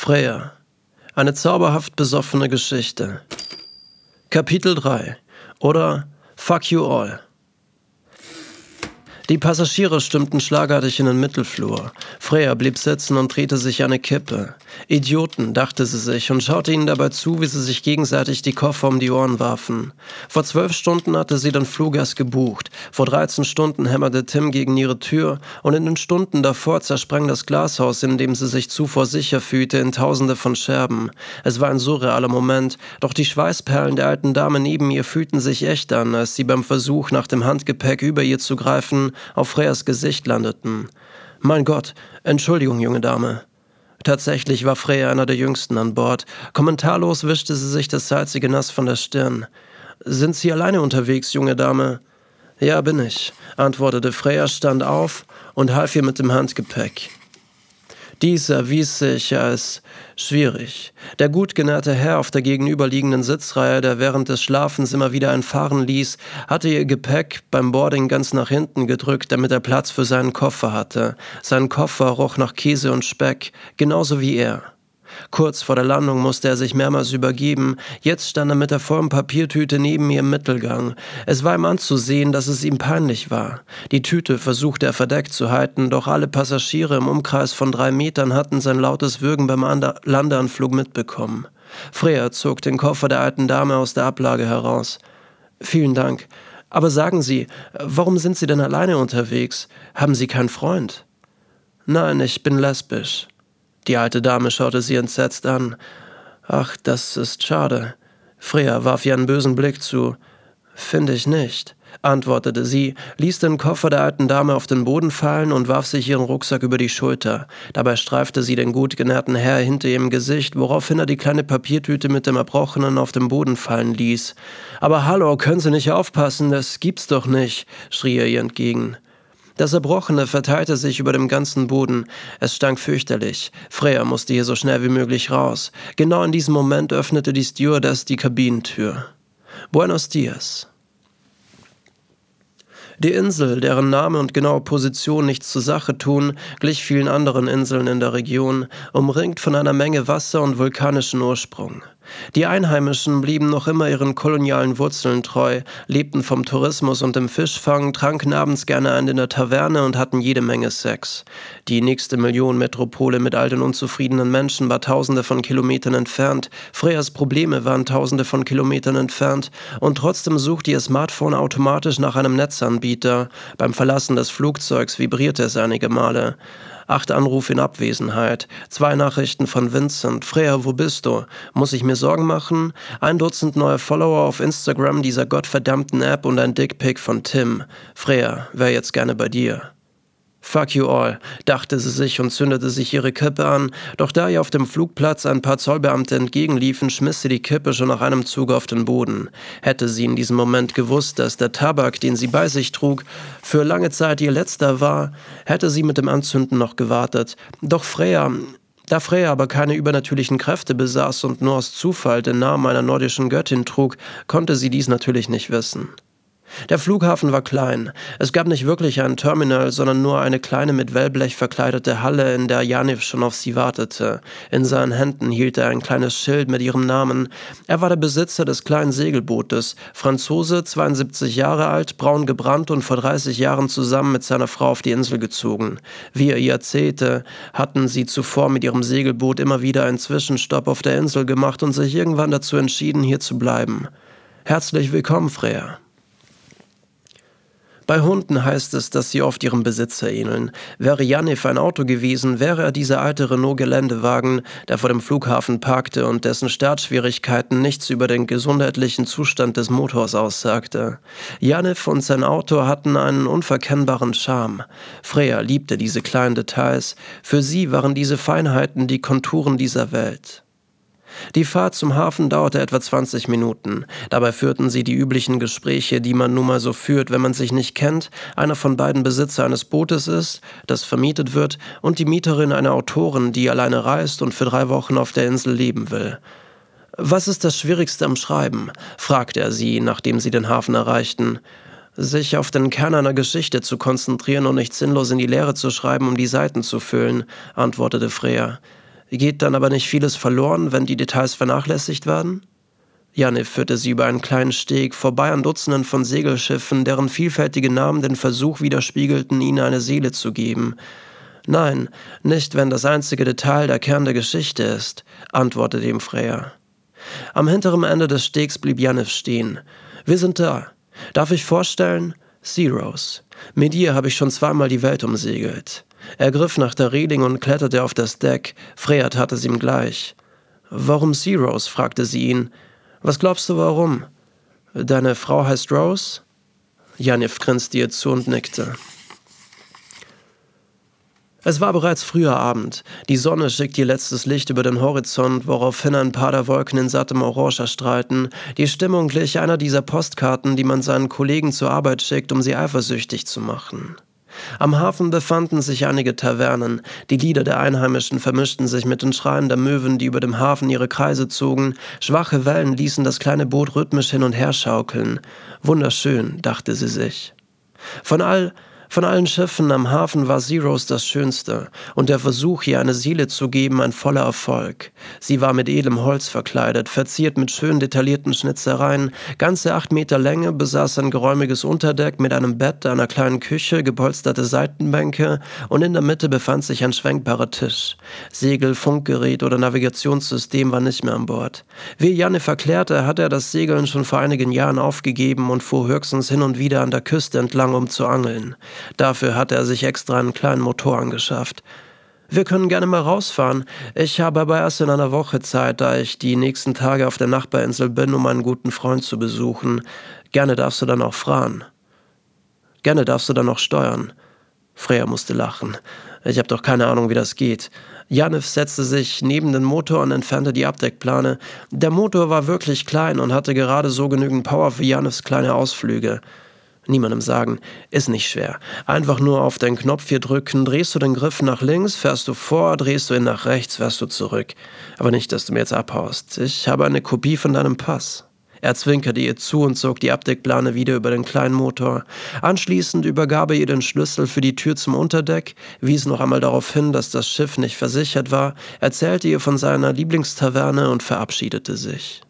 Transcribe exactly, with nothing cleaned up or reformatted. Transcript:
Freya. Eine zauberhaft besoffene Geschichte. Kapitel drei. Oder Fuck You All. Die Passagiere stürmten schlagartig in den Mittelflur. Freya blieb sitzen und drehte sich eine Kippe. Idioten, dachte sie sich und schaute ihnen dabei zu, wie sie sich gegenseitig die Koffer um die Ohren warfen. Vor zwölf Stunden hatte sie den Flug erst gebucht. Vor dreizehn Stunden hämmerte Tim gegen ihre Tür und in den Stunden davor zersprang das Glashaus, in dem sie sich zuvor sicher fühlte, in tausende von Scherben. Es war ein surrealer Moment, doch die Schweißperlen der alten Dame neben ihr fühlten sich echt an, als sie beim Versuch, nach dem Handgepäck über ihr zu greifen, auf Freyas Gesicht landeten. »Mein Gott, Entschuldigung, junge Dame.« Tatsächlich war Freya einer der Jüngsten an Bord. Kommentarlos wischte sie sich das salzige Nass von der Stirn. »Sind Sie alleine unterwegs, junge Dame?« »Ja, bin ich«, antwortete Freya, stand auf und half ihr mit dem Handgepäck. Dies erwies sich als schwierig. Der gut genährte Herr auf der gegenüberliegenden Sitzreihe, der während des Schlafens immer wieder einen fahren ließ, hatte ihr Gepäck beim Boarding ganz nach hinten gedrückt, damit er Platz für seinen Koffer hatte. Sein Koffer roch nach Käse und Speck, genauso wie er. Kurz vor der Landung musste er sich mehrmals übergeben. Jetzt stand er mit der vollen Papiertüte neben mir im Mittelgang. Es war ihm anzusehen, dass es ihm peinlich war. Die Tüte versuchte er verdeckt zu halten, doch alle Passagiere im Umkreis von drei Metern hatten sein lautes Würgen beim Landeanflug mitbekommen. Freya zog den Koffer der alten Dame aus der Ablage heraus. »Vielen Dank. Aber sagen Sie, warum sind Sie denn alleine unterwegs? Haben Sie keinen Freund?« »Nein, ich bin lesbisch.« Die alte Dame schaute sie entsetzt an. »Ach, das ist schade.« Freya warf ihr einen bösen Blick zu. »Finde ich nicht«, antwortete sie, ließ den Koffer der alten Dame auf den Boden fallen und warf sich ihren Rucksack über die Schulter. Dabei streifte sie den gut genährten Herr hinter ihrem Gesicht, woraufhin er die kleine Papiertüte mit dem Erbrochenen auf den Boden fallen ließ. »Aber hallo, können Sie nicht aufpassen, das gibt's doch nicht«, schrie er ihr entgegen. Das Erbrochene verteilte sich über dem ganzen Boden. Es stank fürchterlich. Freya musste hier so schnell wie möglich raus. Genau in diesem Moment öffnete die Stewardess die Kabinentür. »Buenos dias.« Die Insel, deren Name und genaue Position nichts zur Sache tun, glich vielen anderen Inseln in der Region, umringt von einer Menge Wasser und vulkanischen Ursprung. Die Einheimischen blieben noch immer ihren kolonialen Wurzeln treu, lebten vom Tourismus und dem Fischfang, tranken abends gerne ein in der Taverne und hatten jede Menge Sex. Die nächste Millionenmetropole mit all den unzufriedenen Menschen war tausende von Kilometern entfernt, Freyas Probleme waren tausende von Kilometern entfernt und trotzdem suchte ihr Smartphone automatisch nach einem Netzanbieter. Beim Verlassen des Flugzeugs vibrierte es einige Male. Acht Anrufe in Abwesenheit, zwei Nachrichten von Vincent. »Freya, wo bist du? Muss ich mir Sorgen machen?« Ein Dutzend neue Follower auf Instagram dieser gottverdammten App und ein Dickpic von Tim. »Freya, wär jetzt gerne bei dir.« »Fuck you all«, dachte sie sich und zündete sich ihre Kippe an, doch da ihr auf dem Flugplatz ein paar Zollbeamte entgegenliefen, schmiss sie die Kippe schon nach einem Zug auf den Boden. Hätte sie in diesem Moment gewusst, dass der Tabak, den sie bei sich trug, für lange Zeit ihr letzter war, hätte sie mit dem Anzünden noch gewartet. Doch Freya... Da Freya aber keine übernatürlichen Kräfte besaß und nur aus Zufall den Namen einer nordischen Göttin trug, konnte sie dies natürlich nicht wissen. Der Flughafen war klein. Es gab nicht wirklich ein Terminal, sondern nur eine kleine mit Wellblech verkleidete Halle, in der Janif schon auf sie wartete. In seinen Händen hielt er ein kleines Schild mit ihrem Namen. Er war der Besitzer des kleinen Segelbootes, Franzose, zweiundsiebzig Jahre alt, braun gebrannt und vor dreißig Jahren zusammen mit seiner Frau auf die Insel gezogen. Wie er ihr erzählte, hatten sie zuvor mit ihrem Segelboot immer wieder einen Zwischenstopp auf der Insel gemacht und sich irgendwann dazu entschieden, hier zu bleiben. »Herzlich willkommen, Freya.« Bei Hunden heißt es, dass sie oft ihrem Besitzer ähneln. Wäre Janif ein Auto gewesen, wäre er dieser alte Renault-Geländewagen, der vor dem Flughafen parkte und dessen Startschwierigkeiten nichts über den gesundheitlichen Zustand des Motors aussagte. Janif und sein Auto hatten einen unverkennbaren Charme. Freya liebte diese kleinen Details. Für sie waren diese Feinheiten die Konturen dieser Welt. Die Fahrt zum Hafen dauerte etwa zwanzig Minuten. Dabei führten sie die üblichen Gespräche, die man nun mal so führt, wenn man sich nicht kennt, einer von beiden Besitzer eines Bootes ist, das vermietet wird, und die Mieterin einer Autorin, die alleine reist und für drei Wochen auf der Insel leben will. »Was ist das Schwierigste am Schreiben?« fragte er sie, nachdem sie den Hafen erreichten. »Sich auf den Kern einer Geschichte zu konzentrieren und nicht sinnlos in die Leere zu schreiben, um die Seiten zu füllen«, antwortete Freya. Geht dann aber nicht vieles verloren, wenn die Details vernachlässigt werden? Janif führte sie über einen kleinen Steg, vorbei an Dutzenden von Segelschiffen, deren vielfältige Namen den Versuch widerspiegelten, ihnen eine Seele zu geben. »Nein, nicht, wenn das einzige Detail der Kern der Geschichte ist«, antwortete ihm Freya. Am hinteren Ende des Stegs blieb Janif stehen. »Wir sind da. Darf ich vorstellen? Zeros. Mit ihr habe ich schon zweimal die Welt umsegelt.« Er griff nach der Reling und kletterte auf das Deck. Freya tat es ihm gleich. »Warum Zeros?« fragte sie ihn. »Was glaubst du, warum? Deine Frau heißt Rose?« Janif grinste ihr zu und nickte. Es war bereits früher Abend. Die Sonne schickte ihr letztes Licht über den Horizont, woraufhin ein paar der Wolken in sattem Orange erstrahlten. Die Stimmung glich einer dieser Postkarten, die man seinen Kollegen zur Arbeit schickt, um sie eifersüchtig zu machen. Am Hafen befanden sich einige Tavernen. Die Lieder der Einheimischen vermischten sich mit den Schreien der Möwen, die über dem Hafen ihre Kreise zogen. Schwache Wellen ließen das kleine Boot rhythmisch hin und her schaukeln. Wunderschön, dachte sie sich. Von all Von allen Schiffen am Hafen war Zeros das Schönste und der Versuch, ihr eine Seele zu geben, ein voller Erfolg. Sie war mit edlem Holz verkleidet, verziert mit schön detaillierten Schnitzereien, ganze acht Meter Länge, besaß ein geräumiges Unterdeck mit einem Bett, einer kleinen Küche, gepolsterte Seitenbänke und in der Mitte befand sich ein schwenkbarer Tisch. Segel, Funkgerät oder Navigationssystem war nicht mehr an Bord. Wie Janif erklärte, hatte er das Segeln schon vor einigen Jahren aufgegeben und fuhr höchstens hin und wieder an der Küste entlang, um zu angeln. Dafür hatte er sich extra einen kleinen Motor angeschafft. »Wir können gerne mal rausfahren. Ich habe aber erst in einer Woche Zeit, da ich die nächsten Tage auf der Nachbarinsel bin, um einen guten Freund zu besuchen. Gerne darfst du dann auch fahren. Gerne darfst du dann auch steuern.« Freya musste lachen. »Ich habe doch keine Ahnung, wie das geht.« Janif setzte sich neben den Motor und entfernte die Abdeckplane. Der Motor war wirklich klein und hatte gerade so genügend Power für Janifs kleine Ausflüge. Niemandem sagen, ist nicht schwer. Einfach nur auf den Knopf hier drücken, drehst du den Griff nach links, fährst du vor, drehst du ihn nach rechts, fährst du zurück. Aber nicht, dass du mir jetzt abhaust. Ich habe eine Kopie von deinem Pass. Er zwinkerte ihr zu und zog die Abdeckplane wieder über den kleinen Motor. Anschließend übergab er ihr den Schlüssel für die Tür zum Unterdeck, wies noch einmal darauf hin, dass das Schiff nicht versichert war, erzählte ihr von seiner Lieblingstaverne und verabschiedete sich.